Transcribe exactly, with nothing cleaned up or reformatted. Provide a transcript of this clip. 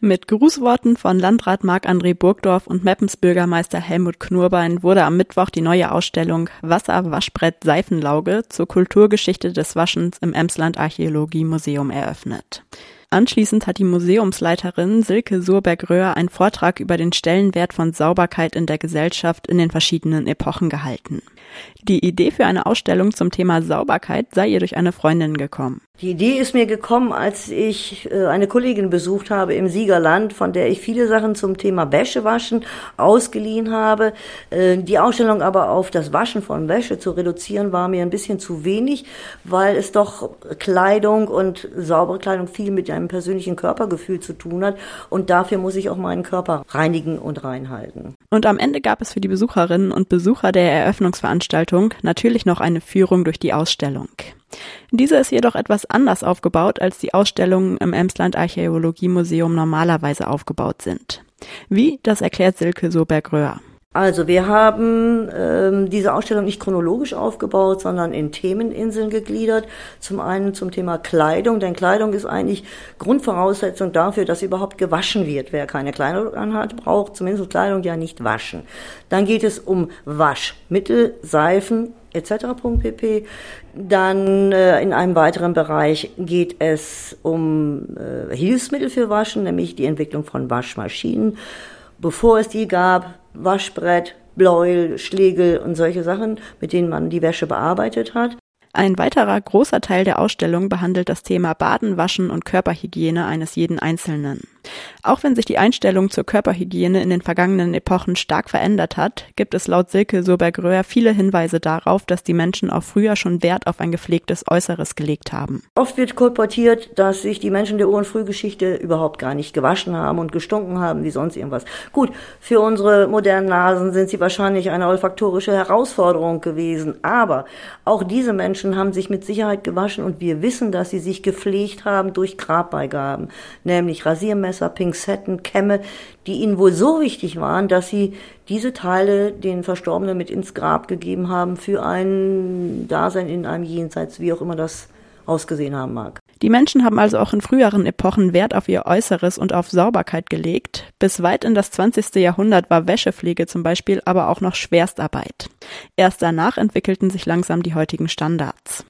Mit Grußworten von Landrat Marc-André Burgdorf und Meppens-Bürgermeister Helmut Knurbein wurde am Mittwoch die neue Ausstellung Wasser, Waschbrett, Seifenlauge zur Kulturgeschichte des Waschens im Emsland Archäologie-Museum eröffnet. Anschließend hat die Museumsleiterin Silke Surberg-Röhr einen Vortrag über den Stellenwert von Sauberkeit in der Gesellschaft in den verschiedenen Epochen gehalten. Die Idee für eine Ausstellung zum Thema Sauberkeit sei ihr durch eine Freundin gekommen. Die Idee ist mir gekommen, als ich äh, eine Kollegin besucht habe im Siegerland, von der ich viele Sachen zum Thema Wäschewaschen ausgeliehen habe. Äh, die Ausstellung aber auf das Waschen von Wäsche zu reduzieren, war mir ein bisschen zu wenig, weil es doch Kleidung und saubere Kleidung viel mit einem persönlichen Körpergefühl zu tun hat. Und dafür muss ich auch meinen Körper reinigen und reinhalten. Und am Ende gab es für die Besucherinnen und Besucher der Eröffnungsveranstaltung natürlich noch eine Führung durch die Ausstellung. Diese ist jedoch etwas anders aufgebaut, als die Ausstellungen im Emsland Archäologie-Museum normalerweise aufgebaut sind. Wie, das erklärt Silke Surberg-Röhr. Also wir haben ähm, diese Ausstellung nicht chronologisch aufgebaut, sondern in Themeninseln gegliedert. Zum einen zum Thema Kleidung, denn Kleidung ist eigentlich Grundvoraussetzung dafür, dass überhaupt gewaschen wird. Wer keine Kleidung anhat, braucht zumindest Kleidung ja nicht waschen. Dann geht es um Waschmittel, Seifen et cetera pp. Dann äh, in einem weiteren Bereich geht es um äh, Hilfsmittel für Waschen, nämlich die Entwicklung von Waschmaschinen. Bevor es die gab, Waschbrett, Bläuel, Schlegel und solche Sachen, mit denen man die Wäsche bearbeitet hat. Ein weiterer großer Teil der Ausstellung behandelt das Thema Baden, Waschen und Körperhygiene eines jeden Einzelnen. Auch wenn sich die Einstellung zur Körperhygiene in den vergangenen Epochen stark verändert hat, gibt es laut Silke Surberg-Röhr viele Hinweise darauf, dass die Menschen auch früher schon Wert auf ein gepflegtes Äußeres gelegt haben. Oft wird kolportiert, dass sich die Menschen der Ur- und Frühgeschichte überhaupt gar nicht gewaschen haben und gestunken haben wie sonst irgendwas. Gut, für unsere modernen Nasen sind sie wahrscheinlich eine olfaktorische Herausforderung gewesen, aber auch diese Menschen haben sich mit Sicherheit gewaschen und wir wissen, dass sie sich gepflegt haben durch Grabbeigaben, nämlich Rasiermesser, Pinzetten, Kämme, die ihnen wohl so wichtig waren, dass sie diese Teile den Verstorbenen mit ins Grab gegeben haben für ein Dasein in einem Jenseits, wie auch immer das ausgesehen haben mag. Die Menschen haben also auch in früheren Epochen Wert auf ihr Äußeres und auf Sauberkeit gelegt. Bis weit in das zwanzigste Jahrhundert war Wäschepflege zum Beispiel aber auch noch Schwerstarbeit. Erst danach entwickelten sich langsam die heutigen Standards.